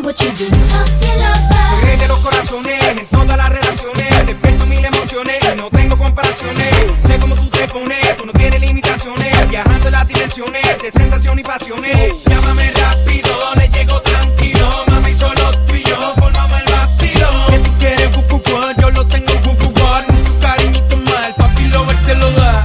what you do. Soy rey de los corazones, en todas las relaciones. Despierto mil emociones y no tengo comparaciones. Sé cómo tú te pones, tú no tienes limitaciones. Viajando en las dimensiones de sensación y pasiones. Llámame rápido, le llego tranquilo. Mami, solo tú y yo formamos el vacilo. Que tú quieres cucucuar, yo lo tengo cucucuar. Mucho cariñito mal, papi lover te lo da.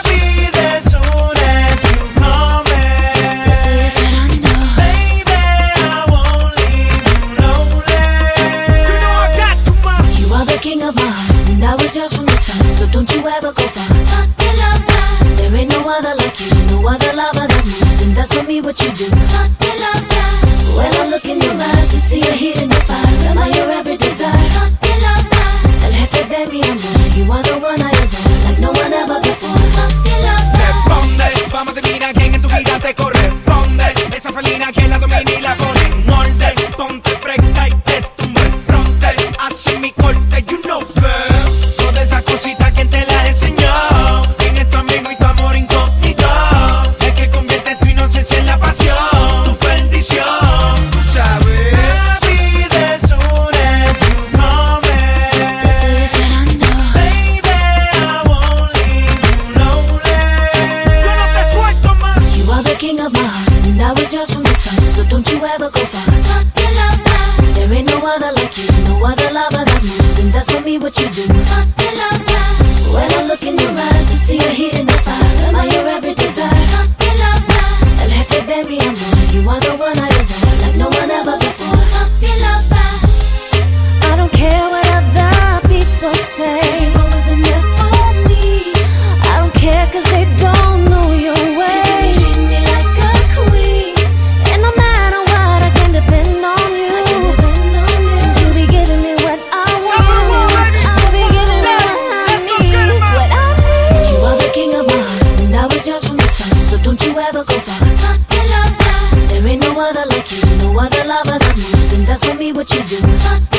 Just from the start, so don't you ever go far. There ain't no other like you, no other lover that moves and does for me what you do. When I look in your eyes, I see a heat in your fire. Am I your every desire? El jefe de mi amor, you are the one I adore, like no one ever before. Responde, vamos a terminar quien en tu vida te corresponde. Esa felina que la domina y la pone en molde. Ponte fresca y te tumba el fronte. Hace mi corte, you know, girl. Esa cosita, ¿quién te la enseñó? ¿Quién es tu amigo y tu amor incógnito? El que convierte tu inocencia en la pasión, tu perdición, tú sabes. Happy the soon as you moment. Te estoy esperando. Baby, I won't leave you lonely. Yo no te suelto más. You are the king of my heart, and I was yours from the start, so don't you ever go far. There ain't no other like you, no other lover that moves and does for me what you do. When I look in your eyes, I see a heat in your fire. Am I your every desire? El jefe de mi amor, you are the one I adore, like no one ever before. I don't care what other people say, 'cause you've always been there for me. I don't care 'cause they don't know your way. 'Cause you be treating me like a queen. And no matter what, I can depend on you. I can depend on you. You be giving me what I want. I'll be giving me what I need. You are the king of my heart, and I was yours from the start, so don't you ever go far. There ain't no other like you, no other lover that moves and does for me what you do.